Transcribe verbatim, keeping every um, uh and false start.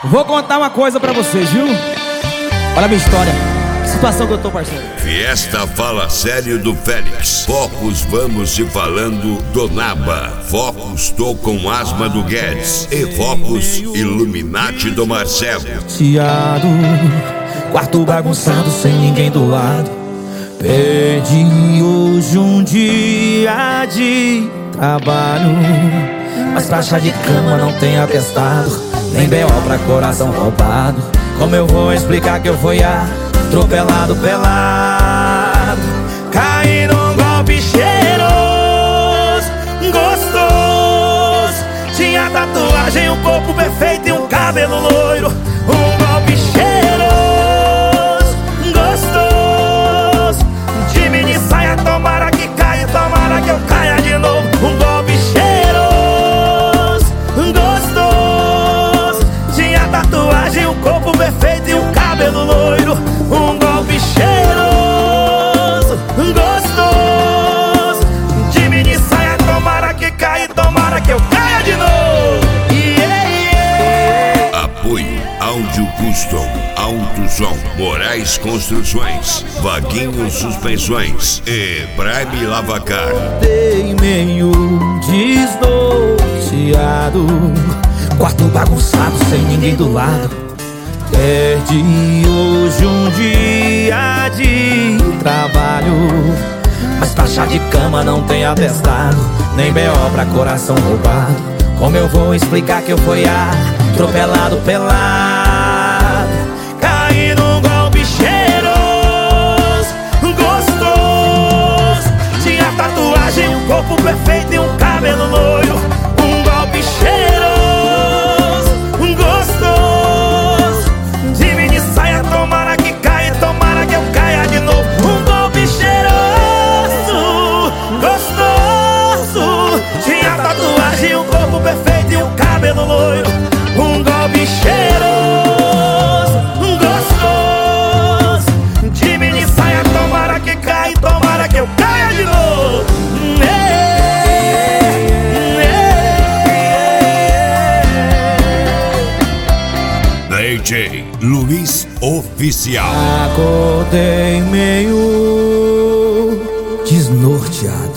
Vou contar uma coisa pra vocês, viu? Olha a minha história. Que situação que eu tô, parceiro. Fiesta Fala Sério do Félix. Focus Vamos Se Falando do Naba. Focus Tô Com Asma do Guedes. E Focus Illuminati do Marcelo. Tiado, quarto bagunçado sem ninguém do lado. Perdi hoje um dia de trabalho, mas pra chá de cama não tem atestado, nem B O pra coração roubado. Como eu vou explicar que eu fui atropelado, pelado? Caí num golpe cheiroso, gostoso. Tinha tatuagem, um corpo perfeito e um cabelo loiro. Um golpe cheiroso, gostoso. De mini saia, tomara que caia, tomara que eu caia de novo. Um golpe cheiroso, gostoso. Tinha tatuagem, um corpo perfeito e um cabelo loiro. Um golpe cheiroso, gostoso. De mini saia, tomara que caia, tomara que eu caia de novo. Yeah, yeah. Apoio Áudio Custom, Alto Som, Moraes Construções, Vaguinho Suspensões e Prime Lavacar. Dei meio desnorteado, quarto bagunçado sem ninguém do lado. Perdi hoje um dia de trabalho, mas pra chá de cama não tem atestado, nem B O pra coração roubado. Como eu vou explicar que eu fui atropelado, pelado? Caí num golpe cheiroso, gostoso. Tinha tatuagem, um corpo perfeito e um cabelo loiro. Um golpe cheiroso, gostoso. De mini saia, tomara que caia, tomara que eu caia de novo. Um golpe cheiroso, gostoso. Tinha tatuagem, um corpo perfeito e um cabelo loiro. Um golpe cheiroso, gostoso. De mini saia, tomara que caia, tomara que eu caia de novo. D J Luiz Oficial. Acordei meio desnorteado.